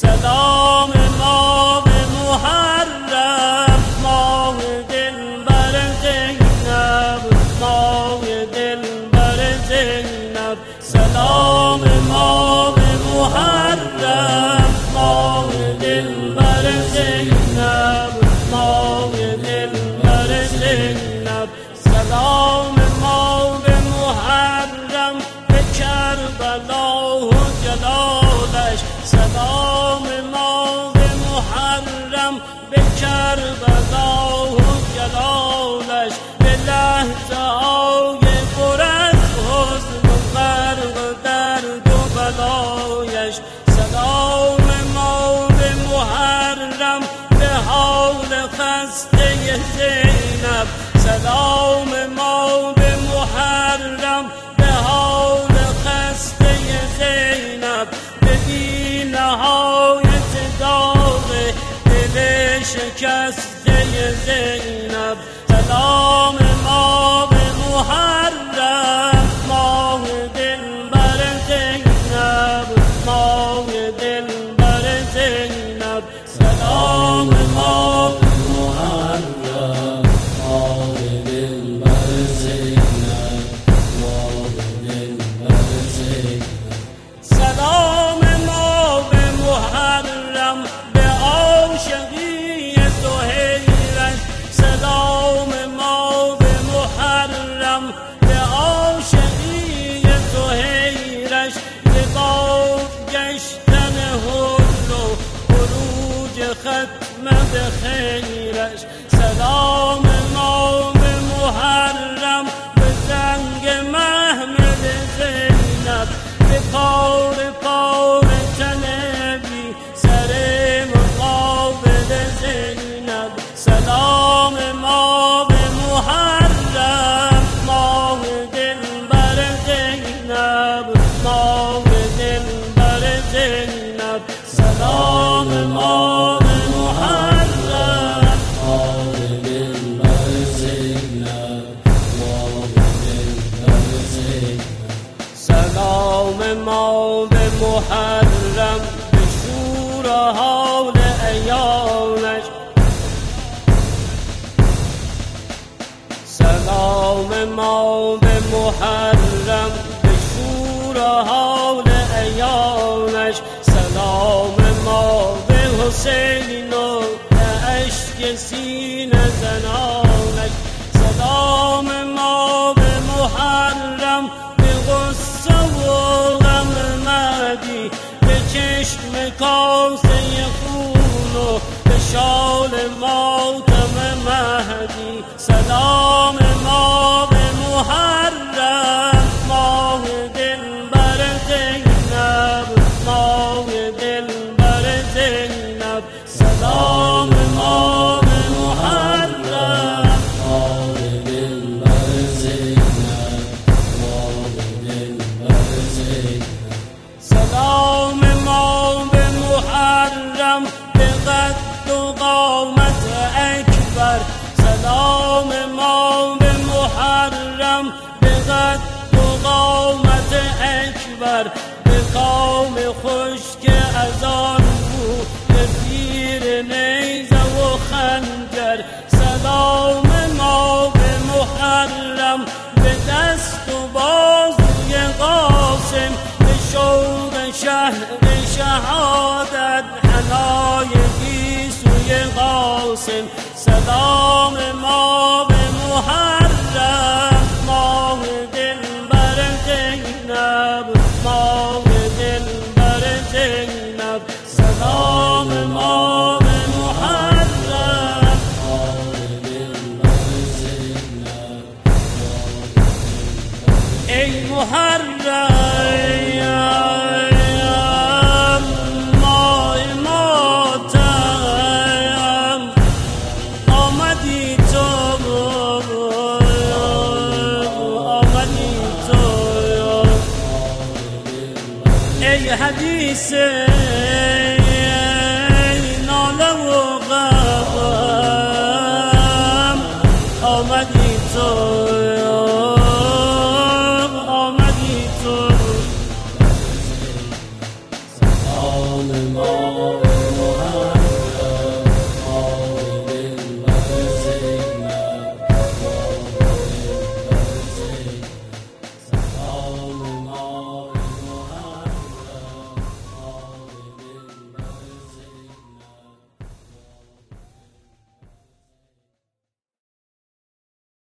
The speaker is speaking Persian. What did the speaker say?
سلام ما به محرم، ماه دلبر زینب، ماه دلبر زینب. سلام ما به محرم، ماه دلبر زینب، ماه دلبر زینب. سلام ما به محرم، به کربلا و جلالش. سلام ما به محرم، به کربلا و جلالش. به لحظه های پر از حزن و غرق درد و بلایش. سلام ما به محرم، به حال خسته زینب. سلام ما به محرم، به حال خسته زینب. به بی نهایت داغ دل شکسته زینب. سلام ما به محرم، ماه دلبر زینب، ماه دلبر زینب. سلام ما به محرم، ماه دلبر زینب، ماه دلبر زینب. سلام ما به محرم، به عاشقی سهیلش. سلام ما به محرم، به عاشقی سهیلش. به بازگشتن حل و خروج ختم به خیرش. سلام ما به محرم، به زنگ محمد زینب. به پار پار تن بی سر مقابل زینب. سلام ما به محرم، ماه دلبر زینب، ماه دلبر زینب. سلام ما به محرم، ماه دلبر زینب، ماه دلبر زینب. سلام ما به محرم، به شور و حال ایامش. سلام ما به محرم، به شور و حال ایامش. سلام ما به حسین و به اشک سینه زنانش. سلام ما به محرم، به غصه و غم مهدی. به چشم کاسه خون و به شال ماتم مهدی. سلام ما به محرم، ماه دلبر زینب، ماه دلبر زینب. سلام ما به محرم، ماه دلبر زینب، ماه دلبر زینب. سلام ما به محرم، به قد و قامت اکبر. سلام ما به محرم، به قد و قامت اکبر. به قوم خشک از آن بود، به پیر نیزه و خنجر. سلام ما به محرم، به دست و بازوی قاسم. به شوق شهر شهادت، حنای گیسوی قاسم. سلام ما به محرم، ماه دلبر زینب، ماه دلبر زینب. سلام ما به محرم، ماه دلبر زینب، ای محرم ای حدیث